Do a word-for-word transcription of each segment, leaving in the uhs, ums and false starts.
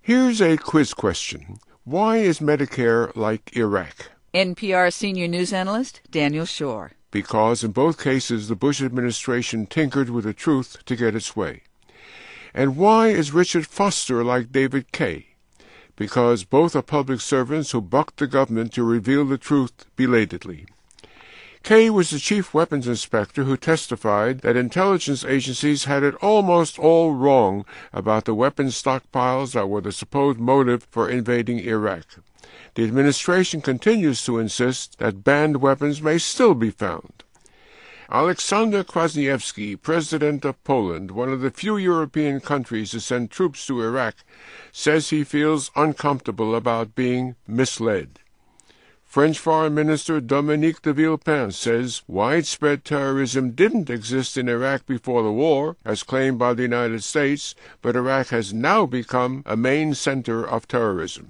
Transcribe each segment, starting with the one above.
Here's a quiz question. Why is Medicare like Iraq? N P R senior news analyst Daniel Schorr. Because in both cases the Bush administration tinkered with the truth to get its way. And why is Richard Foster like David Kaye? Because both are public servants who bucked the government to reveal the truth belatedly. Kaye was the chief weapons inspector who testified that intelligence agencies had it almost all wrong about the weapons stockpiles that were the supposed motive for invading Iraq. The administration continues to insist that banned weapons may still be found. Aleksander Kwasniewski, president of Poland, one of the few European countries to send troops to Iraq, says he feels uncomfortable about being misled. French Foreign Minister Dominique de Villepin says widespread terrorism didn't exist in Iraq before the war, as claimed by the United States, but Iraq has now become a main center of terrorism.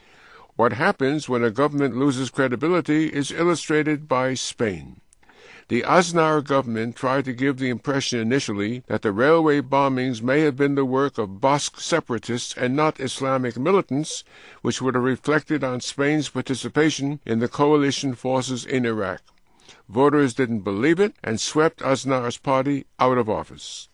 What happens when a government loses credibility is illustrated by Spain. The Aznar government tried to give the impression initially that the railway bombings may have been the work of Basque separatists and not Islamic militants, which would have reflected on Spain's participation in the coalition forces in Iraq. Voters didn't believe it and swept Aznar's party out of office.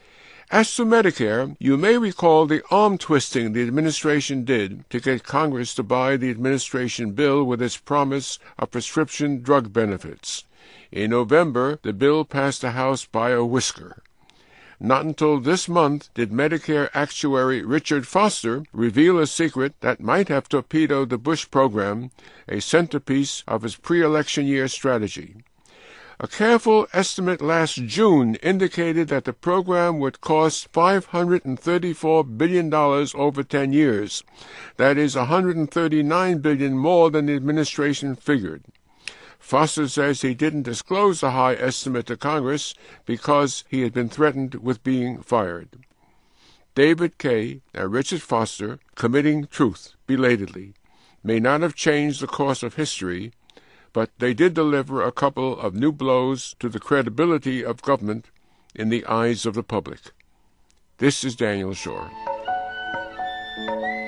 As to Medicare, you may recall the arm-twisting the administration did to get Congress to buy the administration bill with its promise of prescription drug benefits. In November, the bill passed the House by a whisker. Not until this month did Medicare actuary Richard Foster reveal a secret that might have torpedoed the Bush program, a centerpiece of his pre-election year strategy. A careful estimate last June indicated that the program would cost five hundred thirty-four billion dollars over ten years. That is one hundred thirty-nine billion dollars more than the administration figured. Foster says he didn't disclose the high estimate to Congress because he had been threatened with being fired. David Kaye and Richard Foster, committing truth belatedly, may not have changed the course of history, but they did deliver a couple of new blows to the credibility of government in the eyes of the public. This is Daniel Schorr.